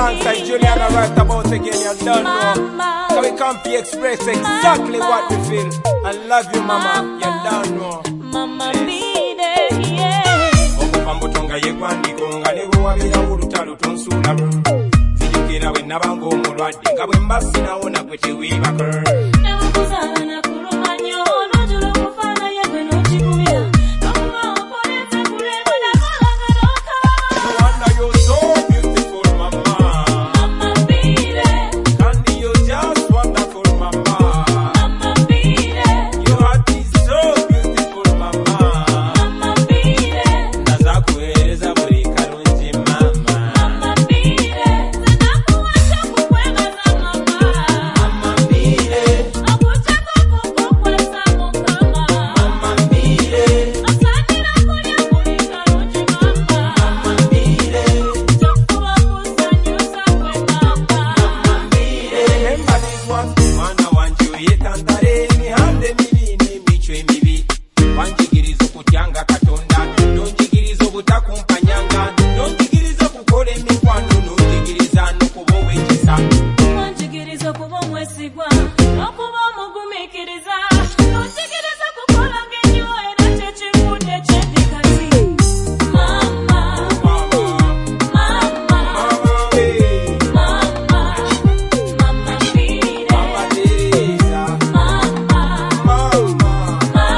alongside Juliana right about again, you don't know. So we come to express exactly what we feel. I love you, mama, you don't know. Mama mide, yeah. Okupambutonga yegwandiko nga nebuwabira ulutalo tonsula. Zijukira we nabango mulwadde nga bwe mbasi nawona gwe tewiibako. Nebukuzala na kulumanyo n'ojulo kufana yagwe n'okikubira. N'okuba okoleza kulema nabalagaloka. No wonder you're so beautiful, mama. Mama mide. Candy, you're just wonderful, mama. Mama mide. Your heart is so beautiful, mama. Mama mide. Nazakuweereza buli kalungi, mama. Mama mide. Zinakuwacha kukwebaza mama. Mama mbire, Okuchako kukukwasa mukama. mama mbire, Osaanira kulya buli kalungi mama. mama mbire, Kyokuba kusanyusa kwe mama. mbire. Remember this one, mwana wanje oyetantale emihanda emibi n'emico emibi. Wanjigiriza okutyanga Katonda, nonjigiriza obutakumpanyanga, nonjigiriza okukola emikwano, nonjigiriza n'okuba ow'ekisa. Wanjigiriza okuba omwesigwa n'okuba omugumiikiriza n'onjigiriza kukolanga ennyo era kyekivudde kyedikati mama Mama, mama mama we, mama mama mbire mama Teresa, mama mama, mama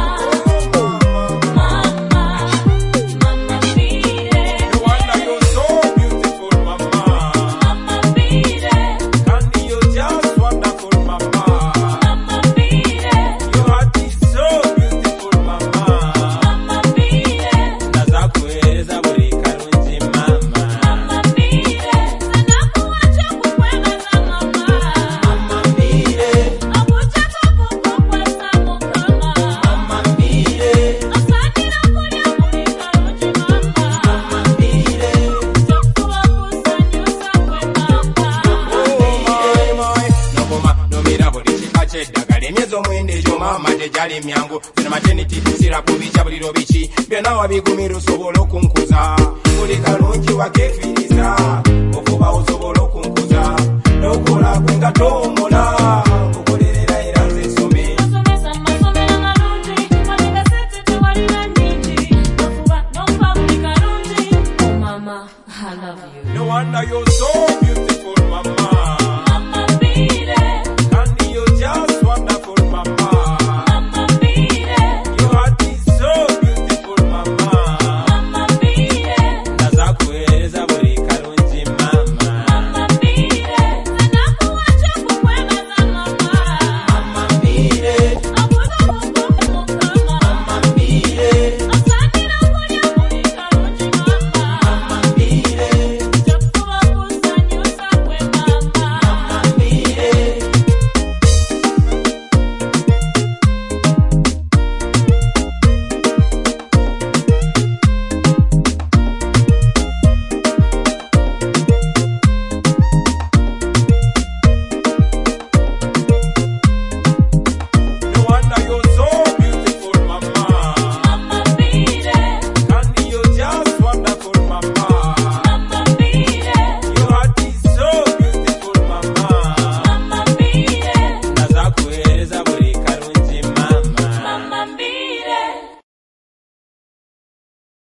mama. mama mbire No wonder you're so beautiful, mama. mama mbire Candy, you're just wonderful, mama. mama mbire Your heart is so beautiful, mama. mama mbire Nazakuweereza buli kalungi, mama. mama mbire zinakuwacha kukwebaza mama Mama mbire, okuchako kukukwasa mukama mama mbire, osaanira kulya buli kalungi mama mama mbire. kyokuba kusanyusa kwe mama Nokoma nomira buli kika ky'eddagala emyezi omwenda egyo maama tegyali myangu zino maternity sira kubica buliro biki byonna wabigumira osobola okunkuza buli kalungi wakeefiriza okuba osobola okunkuza n'okola gwe nga towomola nkukolerera era nze nsome. osomesa mu masomero amalungi walinga sente tewalina nnyingi okuba n'ompa buli kalungi oh mama I love you No wonder you're so beautiful, mama.